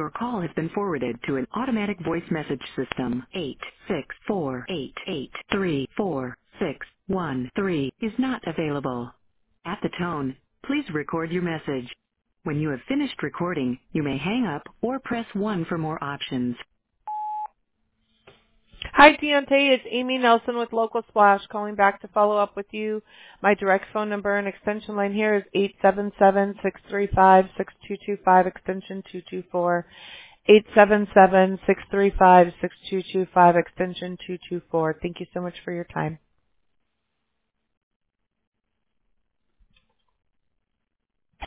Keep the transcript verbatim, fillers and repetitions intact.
Your call has been forwarded to an automatic voice message system. eight six four eight eight three four six one three is not available. At the tone, please record your message. When you have finished recording, you may hang up or press one for more options. Hi, Deontay. It's Amy Nelson with Local Splash calling back to follow up with you. My direct phone number and extension line here is eight seven seven, six three five, six two two five, extension two two four. eight seven seven, six three five, six two two five, extension two two four. Thank you so much for your time.